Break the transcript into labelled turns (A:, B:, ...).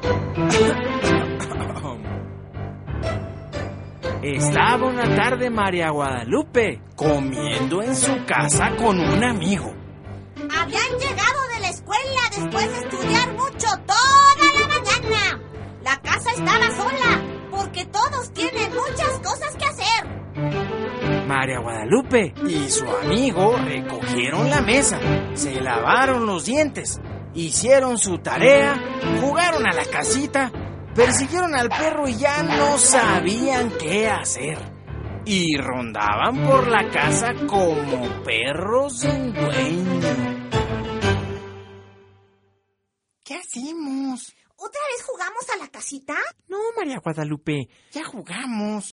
A: Estaba una tarde María Guadalupe comiendo en su casa con un amigo.
B: Habían llegado de la escuela después de estudiar mucho toda la mañana. La casa estaba sola porque todos tienen muchas cosas que hacer.
A: María Guadalupe y su amigo recogieron la mesa, se lavaron los dientes, hicieron su tarea, jugaron a la casita, persiguieron al perro y ya no sabían qué hacer. Y rondaban por la casa como perros sin dueño. ¿Qué hacemos?
B: ¿Otra vez jugamos a la casita?
A: No, María Guadalupe, ya jugamos.